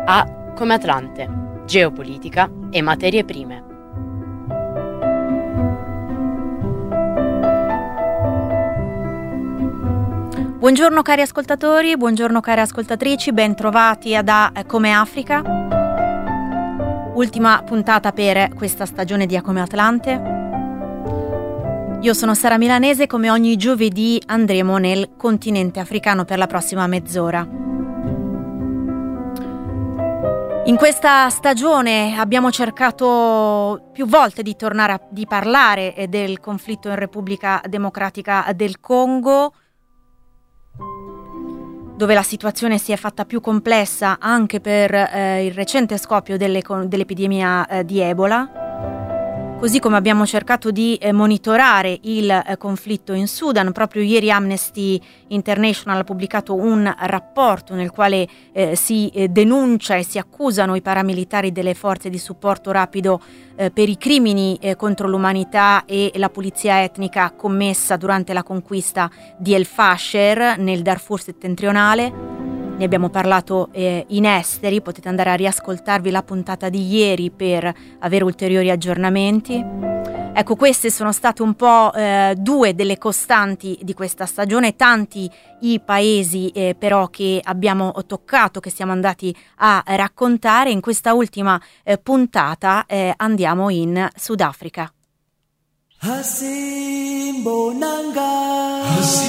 A come Atlante, geopolitica e materie prime. Buongiorno cari ascoltatori, buongiorno care ascoltatrici, ben trovati ad A come Africa. Ultima puntata per questa stagione di A come Atlante. Io sono Sara Milanese e come ogni giovedì andremo nel continente africano per la prossima mezz'ora. In questa stagione abbiamo cercato più volte di tornare di parlare del conflitto in Repubblica Democratica del Congo, dove la situazione si è fatta più complessa anche per il recente scoppio dell'epidemia di Ebola. Così come abbiamo cercato di monitorare il conflitto in Sudan. Proprio ieri Amnesty International ha pubblicato un rapporto nel quale si denuncia e si accusano i paramilitari delle forze di supporto rapido per i crimini contro l'umanità e la pulizia etnica commessa durante la conquista di El Fasher nel Darfur settentrionale. Ne abbiamo parlato in esteri, potete andare a riascoltarvi la puntata di ieri per avere ulteriori aggiornamenti. Ecco, queste sono state un po' due delle costanti di questa stagione, tanti i paesi però che abbiamo toccato, che siamo andati a raccontare. In questa ultima puntata andiamo in Sudafrica. Hasimbonanga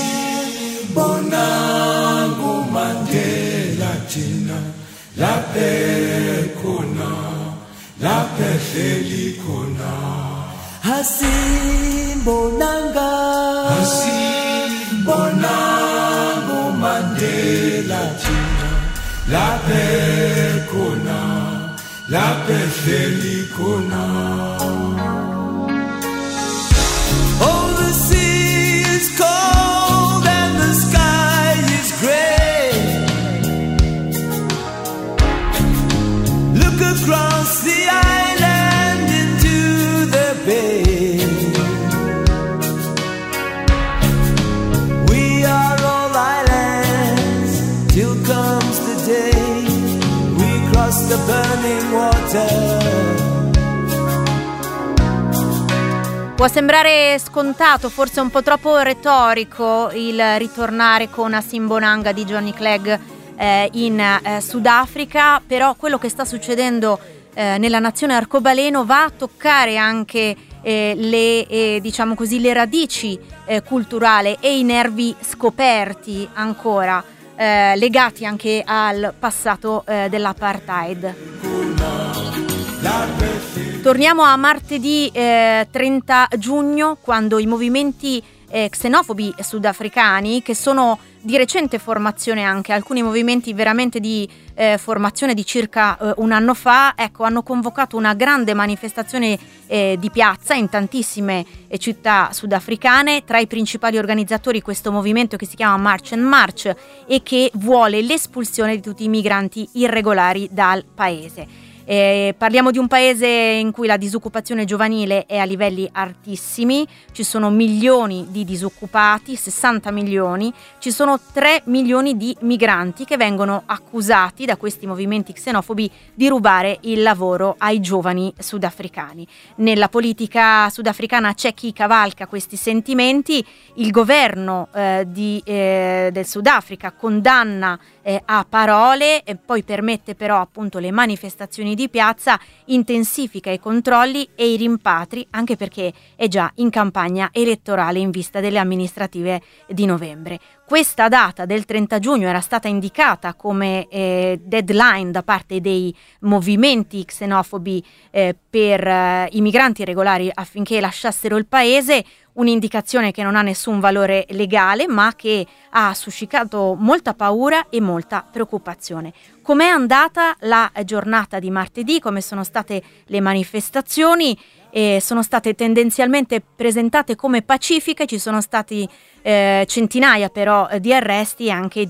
Hasimbonangu Mandela Tina Lape Kona Lape Feli Kona Hasimbonanga Hasimbonangu Mandela Tina Lape Kona Lape Feli Kona. Oh, the sea is cold and the sky is gray. Look across the island into the bay. We are all islands till comes the day we cross the burning water. Può sembrare scontato, forse un po' troppo retorico, il ritornare con Hasimbonanga di Johnny Clegg in Sudafrica, però quello che sta succedendo nella nazione arcobaleno va a toccare anche diciamo così, le radici culturali e i nervi scoperti ancora, legati anche al passato dell'apartheid. Torniamo a martedì 30 giugno, quando i movimenti xenofobi sudafricani, che sono di recente formazione, anche alcuni movimenti veramente di formazione di circa un anno fa, ecco, hanno convocato una grande manifestazione di piazza in tantissime città sudafricane. Tra i principali organizzatori questo movimento che si chiama March and March e che vuole l'espulsione di tutti i migranti irregolari dal paese. Parliamo di un paese in cui la disoccupazione giovanile è a livelli altissimi, ci sono milioni di disoccupati, 60 milioni, ci sono 3 milioni di migranti che vengono accusati da questi movimenti xenofobi di rubare il lavoro ai giovani sudafricani. Nella politica sudafricana c'è chi cavalca questi sentimenti. Il governo del Sudafrica condanna a parole e poi permette però appunto le manifestazioni di piazza, intensifica i controlli e i rimpatri, anche perché è già in campagna elettorale in vista delle amministrative di novembre. Questa data del 30 giugno era stata indicata come deadline da parte dei movimenti xenofobi per i migranti irregolari affinché lasciassero il paese, un'indicazione che non ha nessun valore legale ma che ha suscitato molta paura e molta preoccupazione. Com'è andata la giornata di martedì? Come sono state le manifestazioni? Sono state tendenzialmente presentate come pacifiche, ci sono stati centinaia però di arresti e anche di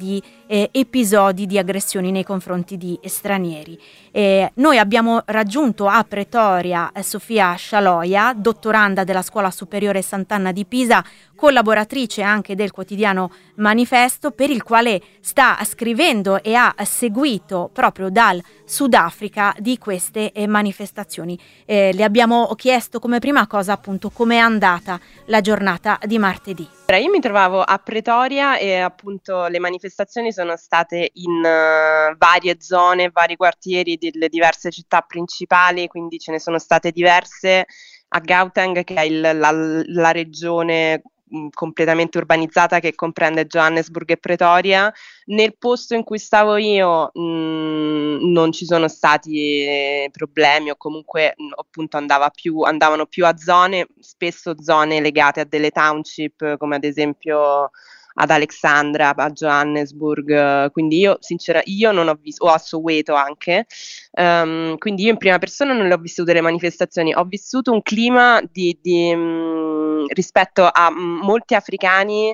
episodi di aggressioni nei confronti di stranieri. Noi abbiamo raggiunto a Pretoria Sofia Scialoia, dottoranda della Scuola Superiore Sant'Anna di Pisa, collaboratrice anche del quotidiano Manifesto, per il quale sta scrivendo e ha seguito proprio dal Sudafrica di queste manifestazioni. Le abbiamo chiesto come prima cosa appunto come è andata la giornata di martedì. Io mi trovavo a Pretoria e appunto le manifestazioni sono state in varie zone, vari quartieri delle diverse città principali, quindi ce ne sono state diverse a Gauteng, che è la regione completamente urbanizzata che comprende Johannesburg e Pretoria. Nel posto in cui stavo io non ci sono stati problemi, o comunque appunto andavano più a zone, spesso zone legate a delle township, come ad esempio ad Alexandra, a Johannesburg, quindi io non ho visto, o a Soweto anche, quindi io in prima persona non le ho vissute le manifestazioni, ho vissuto un clima rispetto a molti africani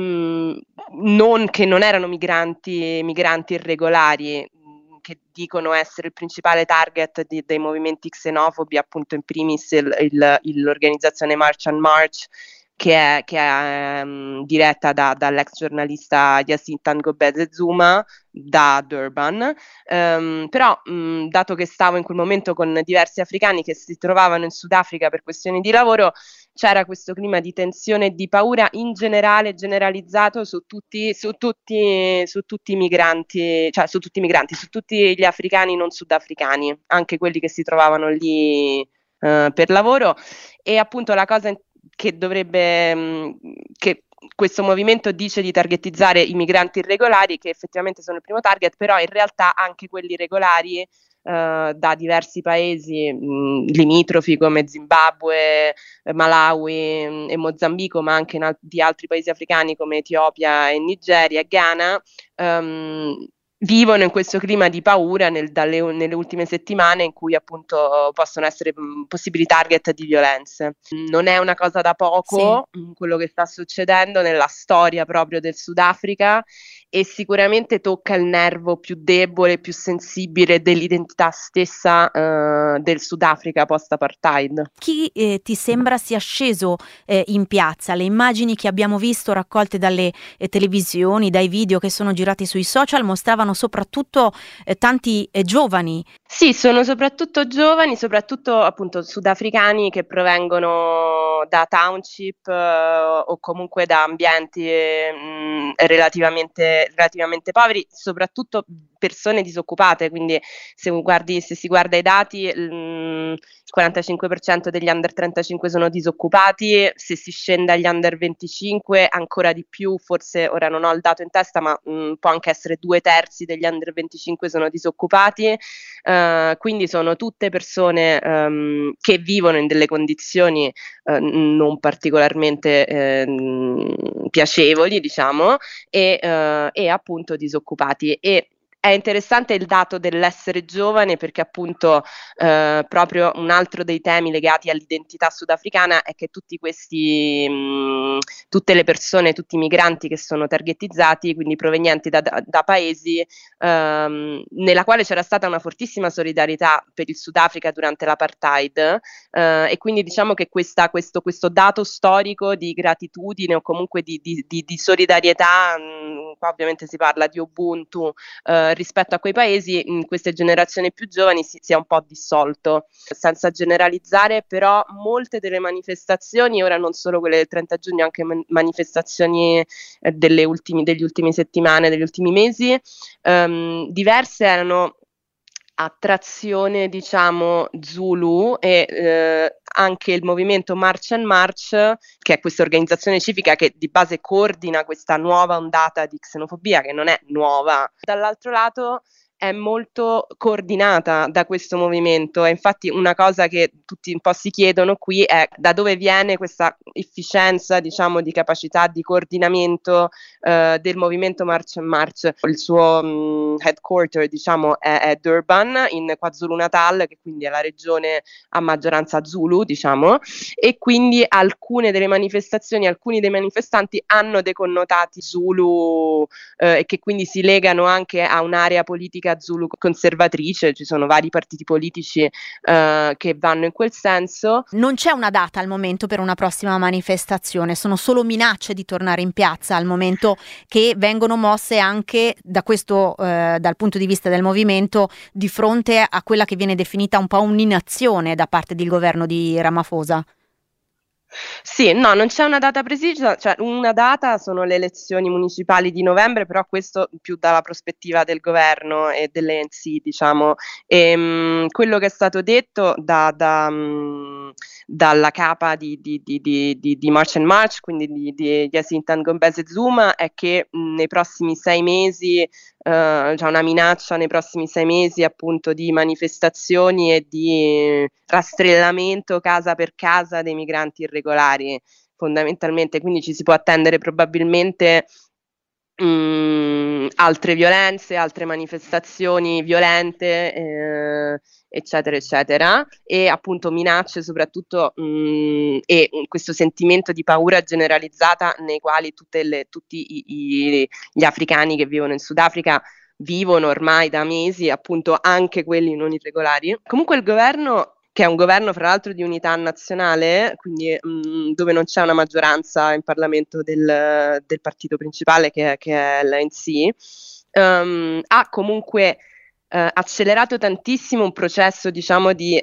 che non erano migranti irregolari, che dicono essere il principale target dei movimenti xenofobi, appunto in primis l'organizzazione March and March, che è diretta dall'ex giornalista Yacinta Ngobeze Zuma da Durban, però dato che stavo in quel momento con diversi africani che si trovavano in Sudafrica per questioni di lavoro, c'era questo clima di tensione e di paura in generale, generalizzato su tutti i migranti, cioè su tutti gli africani non sudafricani, anche quelli che si trovavano lì per lavoro. E appunto la cosa che questo movimento dice di targetizzare i migranti irregolari, che effettivamente sono il primo target, però in realtà anche quelli regolari da diversi paesi limitrofi come Zimbabwe, Malawi e Mozambico, ma anche di altri paesi africani come Etiopia e Nigeria e Ghana, vivono in questo clima di paura nelle ultime settimane, in cui appunto possono essere possibili target di violenze. Non è una cosa da poco, sì, quello che sta succedendo nella storia proprio del Sudafrica, e sicuramente tocca il nervo più debole, più sensibile dell'identità stessa del Sudafrica post-apartheid. Chi ti sembra sia sceso in piazza? Le immagini che abbiamo visto raccolte dalle televisioni, dai video che sono girati sui social, mostravano soprattutto tanti giovani. Sì, sono soprattutto giovani, soprattutto appunto sudafricani che provengono da township o comunque da ambienti relativamente poveri, soprattutto persone disoccupate, quindi se si guarda i dati, il 45% degli under 35 sono disoccupati, se si scende agli under 25 ancora di più, forse ora non ho il dato in testa, ma può anche essere 2/3 degli under 25 sono disoccupati, quindi sono tutte persone che vivono in delle condizioni non particolarmente piacevoli, diciamo, e appunto disoccupati. E è interessante il dato dell'essere giovane, perché appunto proprio un altro dei temi legati all'identità sudafricana è che tutte le persone, tutti i migranti che sono targetizzati, quindi provenienti da paesi nella quale c'era stata una fortissima solidarietà per il Sudafrica durante l'apartheid, e quindi diciamo che questo dato storico di gratitudine o comunque di solidarietà, qua ovviamente si parla di Ubuntu, rispetto a quei paesi, in queste generazioni più giovani si è un po' dissolto. Senza generalizzare, però molte delle manifestazioni, ora non solo quelle del 30 giugno, anche manifestazioni delle ultime settimane, degli ultimi mesi, diverse erano a trazione, diciamo, Zulu, e anche il movimento March and March, che è questa organizzazione civica che di base coordina questa nuova ondata di xenofobia, che non è nuova. Dall'altro lato è molto coordinata da questo movimento e infatti una cosa che tutti un po' si chiedono qui è da dove viene questa efficienza, diciamo, di capacità di coordinamento del movimento March and March. Il suo headquarter, diciamo, è Durban in KwaZulu-Natal, che quindi è la regione a maggioranza Zulu, diciamo, e quindi alcune dei manifestanti hanno dei connotati Zulu e che quindi si legano anche a un'area politica Zulu conservatrice. Ci sono vari partiti politici che vanno in quel senso. Non c'è una data al momento per una prossima manifestazione, sono solo minacce di tornare in piazza al momento, che vengono mosse anche da questo dal punto di vista del movimento, di fronte a quella che viene definita un po' un'inazione da parte del governo di Ramaphosa. Sì, no, non c'è una data precisa, cioè una data sono le elezioni municipali di novembre, però questo più dalla prospettiva del governo e dell'ANC, diciamo. Quello che è stato detto dalla capa di March and March, quindi di Jacinta Ngombese Zuma, è che nei prossimi 6 mesi c'è una minaccia nei prossimi 6 mesi appunto di manifestazioni e di rastrellamento casa per casa dei migranti irregolari, fondamentalmente. Quindi ci si può attendere probabilmente altre violenze, altre manifestazioni violente, eccetera eccetera, e appunto minacce soprattutto e questo sentimento di paura generalizzata nei quali tutti gli africani che vivono in Sudafrica vivono ormai da mesi, appunto anche quelli non irregolari. Comunque il governo, che è un governo fra l'altro di unità nazionale, quindi dove non c'è una maggioranza in Parlamento del partito principale che è l'ANC, ha comunque accelerato tantissimo un processo, diciamo, di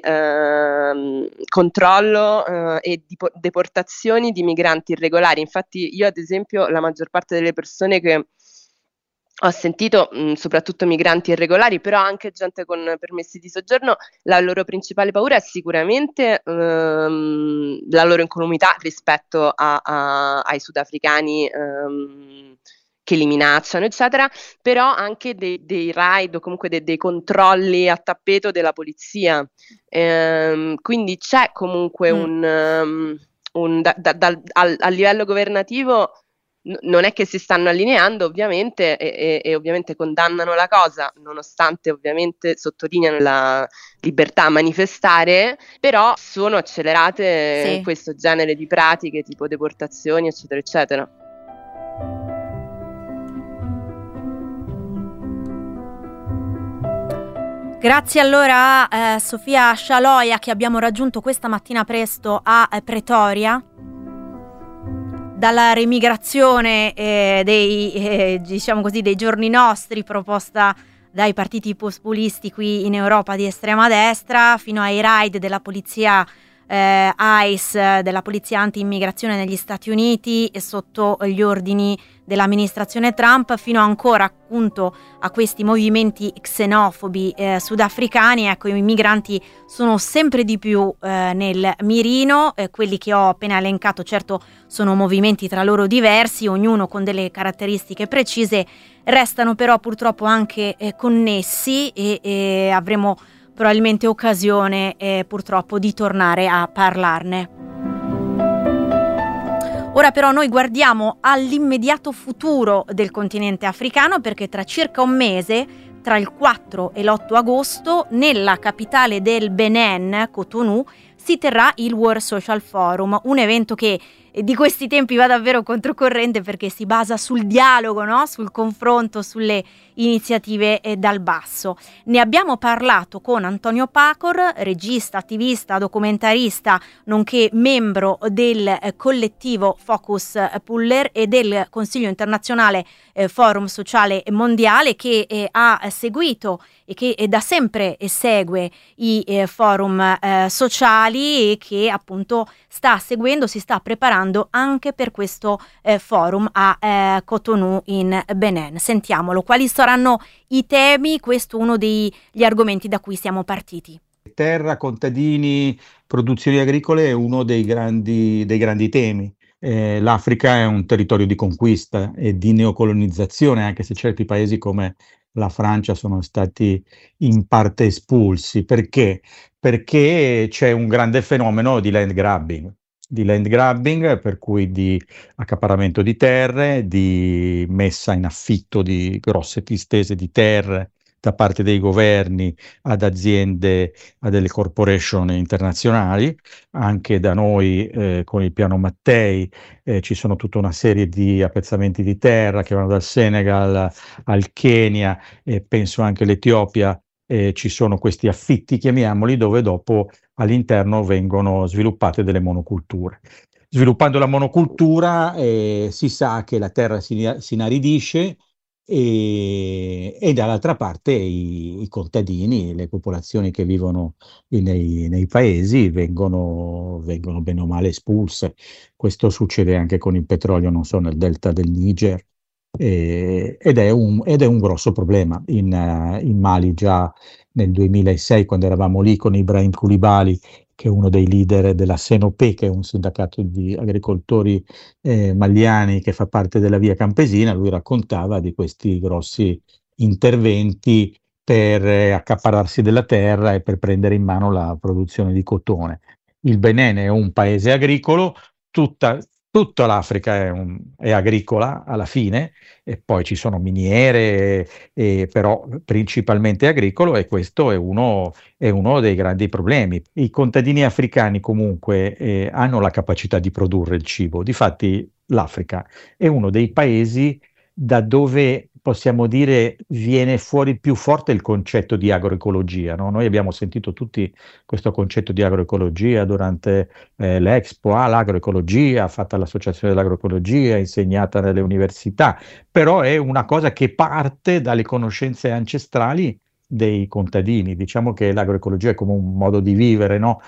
controllo e di deportazioni di migranti irregolari. Infatti io, ad esempio, la maggior parte delle persone che ho sentito, soprattutto migranti irregolari, però anche gente con permessi di soggiorno, la loro principale paura è sicuramente la loro incolumità rispetto ai sudafricani che li minacciano, eccetera, però anche dei raid o comunque dei controlli a tappeto della polizia. Quindi c'è comunque a livello governativo non è che si stanno allineando, ovviamente, e ovviamente condannano la cosa, nonostante ovviamente sottolineano la libertà a manifestare, però sono accelerate questo genere di pratiche tipo deportazioni, eccetera, eccetera. Grazie allora a Sofia Scialoia, che abbiamo raggiunto questa mattina presto a Pretoria. Dalla remigrazione diciamo così, dei giorni nostri, proposta dai partiti populisti qui in Europa di estrema destra, fino ai raid della polizia ICE, della polizia anti-immigrazione negli Stati Uniti e sotto gli ordini dell'amministrazione Trump, fino ancora appunto a questi movimenti xenofobi sudafricani. Ecco, i migranti sono sempre di più nel mirino, quelli che ho appena elencato certo sono movimenti tra loro diversi, ognuno con delle caratteristiche precise, restano però purtroppo anche connessi e avremo probabilmente occasione purtroppo di tornare a parlarne. Ora però noi guardiamo all'immediato futuro del continente africano, perché tra circa un mese, tra il 4 e l'8 agosto, nella capitale del Benin, Cotonou, si terrà il World Social Forum, un evento che di questi tempi va davvero controcorrente perché si basa sul dialogo, no? Sul confronto, sulle iniziative dal basso. Ne abbiamo parlato con Antonio Pacor, regista, attivista, documentarista, nonché membro del collettivo Focus Puller e del Consiglio internazionale Forum Sociale Mondiale, che ha seguito e che da sempre segue i forum sociali e che appunto sta seguendo, si sta preparando anche per questo forum a Cotonou in Benin. Sentiamolo, quali saranno i temi? Questo è uno degli argomenti da cui siamo partiti. Terra, contadini, produzioni agricole è uno dei grandi temi. L'Africa è un territorio di conquista e di neocolonizzazione, anche se certi paesi come la Francia sono stati in parte espulsi. Perché? Perché c'è un grande fenomeno di land grabbing, per cui di accaparramento di terre, di messa in affitto di grosse distese di terre da parte dei governi ad aziende, a delle corporation internazionali. Anche da noi con il piano Mattei ci sono tutta una serie di appezzamenti di terra che vanno dal Senegal al Kenya e penso anche all'Etiopia. Ci sono questi affitti, chiamiamoli, dove dopo all'interno vengono sviluppate delle monoculture. Sviluppando la monocultura si sa che la terra si inaridisce e dall'altra parte i contadini, le popolazioni che vivono nei paesi vengono bene o male espulse. Questo succede anche con il petrolio, non so, nel delta del Niger. Ed è un grosso problema. In Mali già nel 2006, quando eravamo lì con Ibrahim Coulibaly, che è uno dei leader della Senopè, che è un sindacato di agricoltori maliani che fa parte della Via Campesina, lui raccontava di questi grossi interventi per accaparrarsi della terra e per prendere in mano la produzione di cotone. Il Benin è un paese agricolo, tutta l'Africa è agricola alla fine, e poi ci sono miniere, però principalmente agricolo, e questo è uno dei grandi problemi. I contadini africani comunque hanno la capacità di produrre il cibo. Difatti l'Africa è uno dei paesi da dove possiamo dire viene fuori più forte il concetto di agroecologia, no? Noi abbiamo sentito tutti questo concetto di agroecologia durante l'Expo, l'agroecologia, fatta all'Associazione dell'Agroecologia, insegnata nelle università, però è una cosa che parte dalle conoscenze ancestrali dei contadini. Diciamo che l'agroecologia è come un modo di vivere, no?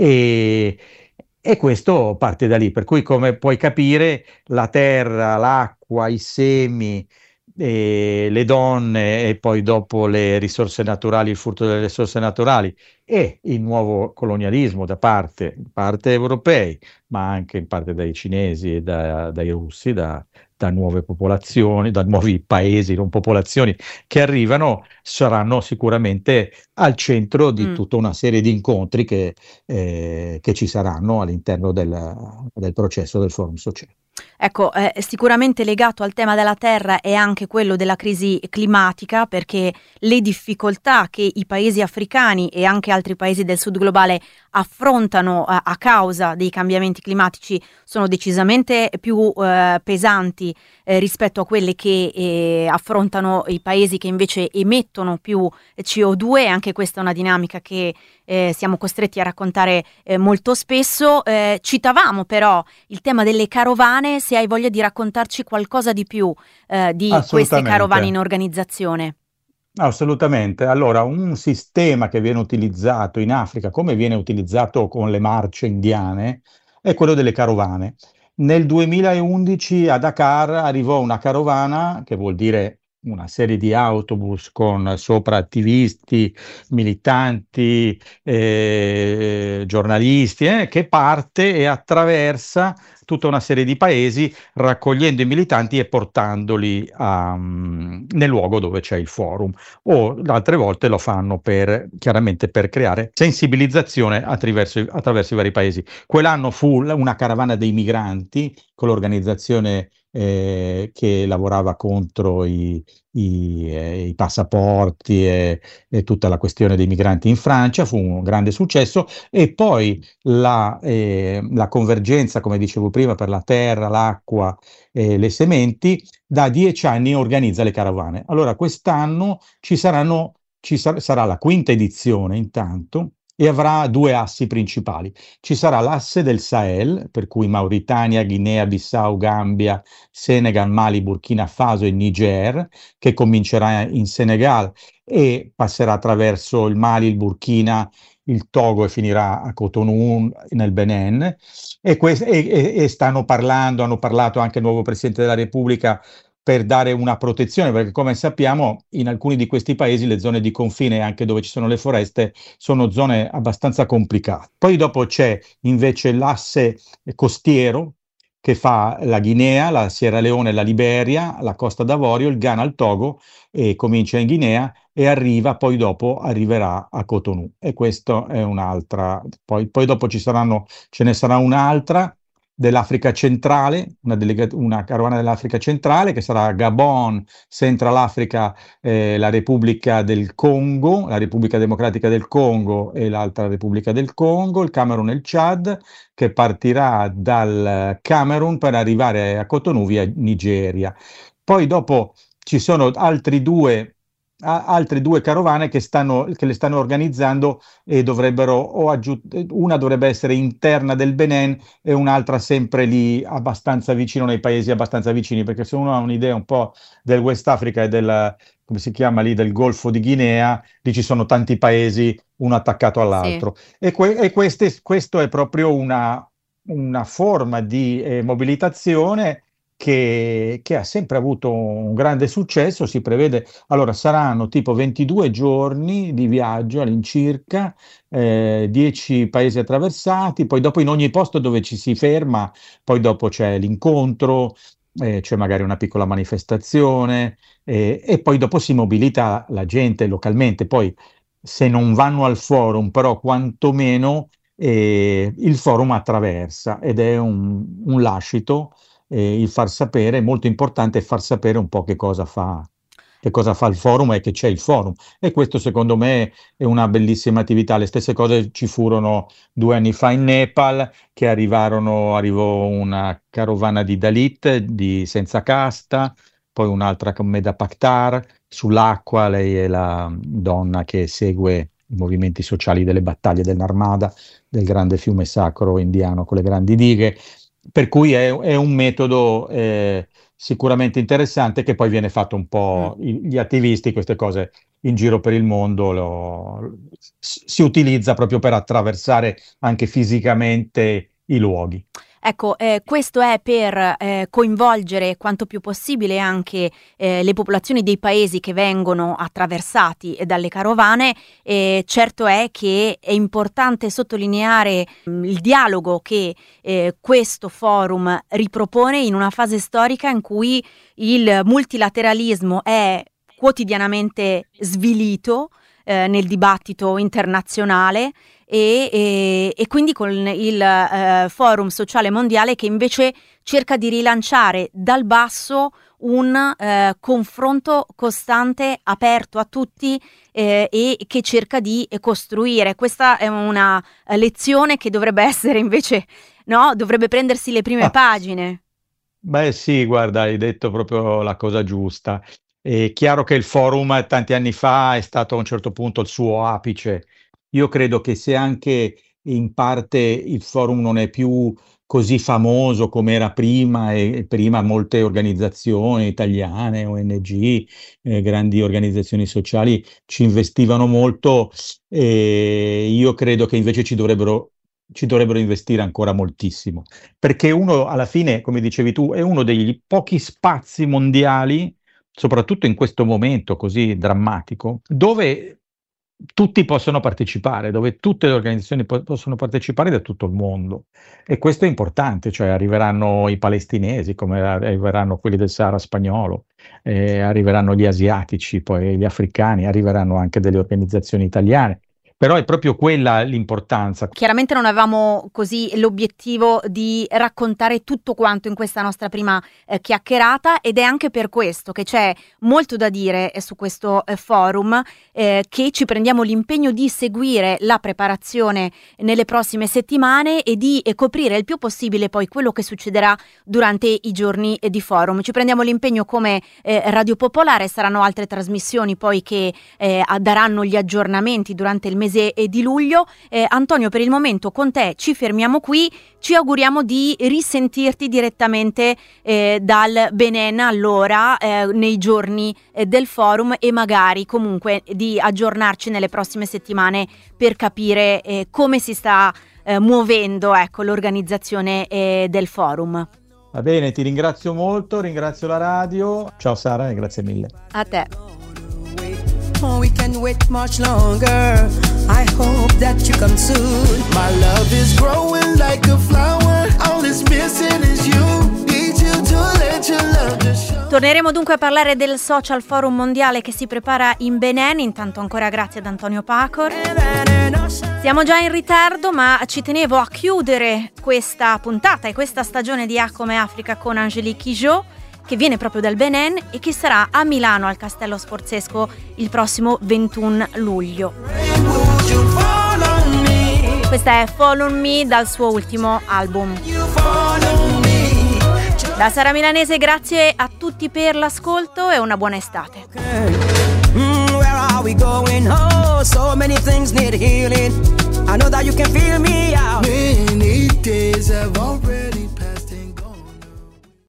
E questo parte da lì, per cui, come puoi capire, la terra, l'acqua, i semi, le donne e poi dopo le risorse naturali, il furto delle risorse naturali e il nuovo colonialismo da parte europei, ma anche in parte dai cinesi e dai russi, da nuove popolazioni, da nuovi paesi, non popolazioni che arrivano, saranno sicuramente al centro di tutta una serie di incontri che ci saranno all'interno del processo del Forum Sociale. Ecco, sicuramente legato al tema della terra è anche quello della crisi climatica, perché le difficoltà che i paesi africani e anche altri paesi del sud globale affrontano a causa dei cambiamenti climatici sono decisamente più pesanti rispetto a quelle che affrontano i paesi che invece emettono più CO2, e anche questa è una dinamica che siamo costretti a raccontare molto spesso. Citavamo però il tema delle carovane, se hai voglia di raccontarci qualcosa di più di queste carovane in organizzazione. Assolutamente. Allora, un sistema che viene utilizzato in Africa, come viene utilizzato con le marce indiane, è quello delle carovane. Nel 2011 a Dakar arrivò una carovana, che vuol dire una serie di autobus con sopra attivisti, militanti, giornalisti, che parte e attraversa tutta una serie di paesi, raccogliendo i militanti e portandoli nel luogo dove c'è il forum. O altre volte lo fanno chiaramente per creare sensibilizzazione attraverso i vari paesi. Quell'anno fu una caravana dei migranti con l'organizzazione che lavorava contro i passaporti e tutta la questione dei migranti in Francia. Fu un grande successo, e poi la convergenza, come dicevo prima, per la terra, l'acqua e le sementi, da 10 anni organizza le carovane. Allora quest'anno sarà la quinta edizione intanto, e avrà due assi principali. Ci sarà l'asse del Sahel, per cui Mauritania, Guinea Bissau, Gambia, Senegal, Mali, Burkina Faso e Niger, che comincerà in Senegal e passerà attraverso il Mali, il Burkina, il Togo e finirà a Cotonou nel Benin. E hanno parlato anche il nuovo Presidente della Repubblica per dare una protezione, perché come sappiamo in alcuni di questi paesi le zone di confine, anche dove ci sono le foreste, sono zone abbastanza complicate. Poi dopo c'è invece l'asse costiero, che fa la Guinea, la Sierra Leone, la Liberia, la Costa d'Avorio, il Ghana, il Togo, e comincia in Guinea e poi dopo arriverà a Cotonou. E questo è un'altra. Poi dopo ce ne sarà un'altra dell'Africa centrale, una carovana dell'Africa centrale che sarà Gabon, Central Africa, la Repubblica del Congo, la Repubblica Democratica del Congo e l'altra Repubblica del Congo, il Camerun e il Chad, che partirà dal Camerun per arrivare a Cotonou via Nigeria. Poi dopo ci sono altre due carovane che le stanno organizzando e una dovrebbe essere interna del Benin e un'altra sempre lì abbastanza vicino, nei paesi abbastanza vicini, perché se uno ha un'idea un po' del West Africa e come si chiama lì, del Golfo di Guinea, lì ci sono tanti paesi uno attaccato all'altro. Sì. E questo è proprio una forma di mobilitazione che ha sempre avuto un grande successo. Si prevede, allora saranno tipo 22 giorni di viaggio all'incirca, 10 paesi attraversati, poi dopo in ogni posto dove ci si ferma, poi dopo c'è l'incontro, c'è magari una piccola manifestazione, e poi dopo si mobilita la gente localmente. Poi se non vanno al forum, però quantomeno il forum attraversa, ed è un lascito. Il far sapere, è molto importante far sapere un po' che cosa fa il forum e che c'è il forum, e questo secondo me è una bellissima attività. Le stesse cose ci furono 2 anni fa in Nepal, che arrivò una carovana di Dalit, senza casta, poi un'altra con Medha Pakhtar sull'acqua. Lei è la donna che segue i movimenti sociali delle battaglie del Narmada, del grande fiume sacro indiano con le grandi dighe. Per cui è un metodo sicuramente interessante, che poi viene fatto un po', gli attivisti, queste cose in giro per il mondo si utilizza proprio per attraversare anche fisicamente i luoghi. Ecco, questo è per coinvolgere quanto più possibile anche le popolazioni dei paesi che vengono attraversati dalle carovane. Certo è che è importante sottolineare il dialogo che questo forum ripropone in una fase storica in cui il multilateralismo è quotidianamente svilito nel dibattito internazionale, e quindi con il Forum Sociale Mondiale che invece cerca di rilanciare dal basso un confronto costante, aperto a tutti, e che cerca di costruire. Questa è una lezione che dovrebbe essere invece, no? Dovrebbe prendersi le prime pagine. Beh sì, guarda, hai detto proprio la cosa giusta. È chiaro che il forum tanti anni fa è stato a un certo punto il suo apice. Io credo che se anche in parte il forum non è più così famoso come era prima, e prima molte organizzazioni italiane, ONG, grandi organizzazioni sociali ci investivano molto, io credo che invece ci dovrebbero investire ancora moltissimo, perché uno alla fine, come dicevi tu, è uno degli pochi spazi mondiali, soprattutto in questo momento così drammatico, dove tutti possono partecipare, dove tutte le organizzazioni possono partecipare da tutto il mondo, e questo è importante. Cioè arriveranno i palestinesi, come arriveranno quelli del Sahara spagnolo, arriveranno gli asiatici, poi gli africani, arriveranno anche delle organizzazioni italiane. Però è proprio quella l'importanza. Chiaramente non avevamo così l'obiettivo di raccontare tutto quanto in questa nostra prima chiacchierata, ed è anche per questo che c'è molto da dire su questo forum, che ci prendiamo l'impegno di seguire la preparazione nelle prossime settimane e di coprire il più possibile poi quello che succederà durante i giorni di forum. Ci prendiamo l'impegno come Radio Popolare, saranno altre trasmissioni poi che daranno gli aggiornamenti durante il mese di luglio. Antonio, per il momento con te ci fermiamo qui, ci auguriamo di risentirti direttamente dal Benin allora nei giorni del forum, e magari comunque di aggiornarci nelle prossime settimane per capire come si sta muovendo, ecco, l'organizzazione del forum. Va bene, ti ringrazio molto, ringrazio la radio. Ciao Sara e grazie mille. A te. We can wait much longer. I hope that you come soon. My love is growing like a flower. All it's missing is you. Torneremo dunque a parlare del Social Forum Mondiale che si prepara in Benin, intanto ancora grazie ad Antonio Pacor. Siamo già in ritardo, ma ci tenevo a chiudere questa puntata e questa stagione di A come Africa con Angélique Kidjo, che viene proprio dal Benin e che sarà a Milano al Castello Sforzesco il prossimo 21 luglio. Questa è Follow Me dal suo ultimo album. Da Sara Milanese grazie a tutti per l'ascolto e una buona estate. Where are we going? Oh, so many things need healing. I know that you can feel me out. Many days have already